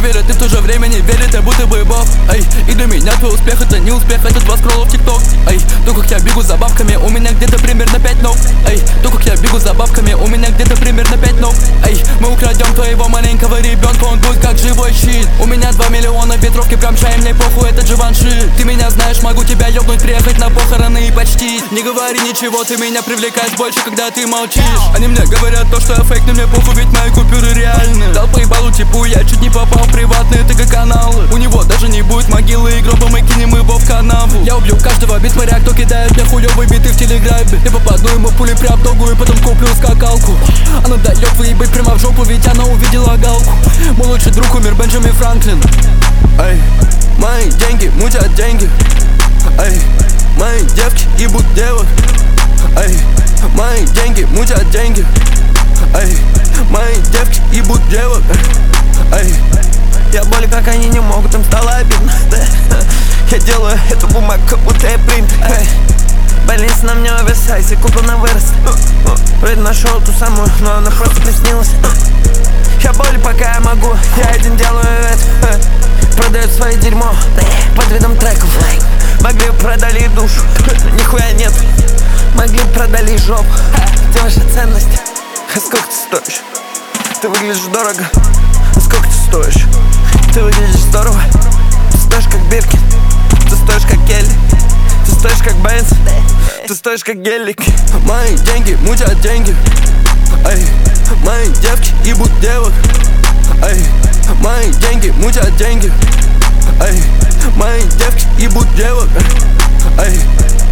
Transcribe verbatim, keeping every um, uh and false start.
верят и в то же время не верят, я будто бы бог. Эй, и для меня твой успех это не успех, это два скролла в тикток. Эй, то как я бегу за бабками, у меня где-то примерно пять ног. Эй, то как я бегу за бабками, у меня где-то примерно пять ног. Эй, мы украдем твоего маленького ребенка, он будет как живой щит. У меня два миллиона ветровки, прям чай, мне похуй, это Givenchy. Ты меня знаешь, могу тебя ёбнуть, приехать на похороны и почти. Не говори ничего, ты меня привлекаешь больше, когда ты молчишь. Они мне говорят то, что я фейк, но мне похуй, ведь мои купюры реальны. Дал поебалу типу, я чуть не попал в приватные ТГ-каналы. У него даже не будет могилы и гроба, мы кинем его в канаву. Я убью каждого битмаря, кто кидает мне хуёвые биты в телеграме. Я попаду ему пули прям в ногу и потом куплю скакалку. Она дает выебать прямо в жопу, ведь она увидела галку. Мой лучший друг умер, Бенджамин Франклин. Эй, мои деньги мутят деньги. Эй, мои девки ебут девок. Эй, мои деньги мутят деньги. Эй, мои девки ебут девок. Эй, я более как они не могут, им стало обидно. Я делаю эту бумагу, как будто я принт. Больница на мне оверсайз и купил на вырост. Вроде нашел ту самую, но она просто приснилась. Я более пока я могу, я один делаю это. Продают свое дерьмо под видом треков. Могли бы продали душу, нихуя нет. Могли бы продали жопу, где ваша ценность? А сколько ты стоишь? Ты выглядишь дорого. А сколько ты стоишь? Ты выглядишь здорово. Ты стоишь как Биркин. Ты стоишь как Келли. Ты стоишь как Бенц. Ты стоишь как Гелик. Мои деньги мутят деньги. Эй, мои девки ебут девок. Эй, мои деньги мутят деньги. Эй, мои девки ебут девок. Эй,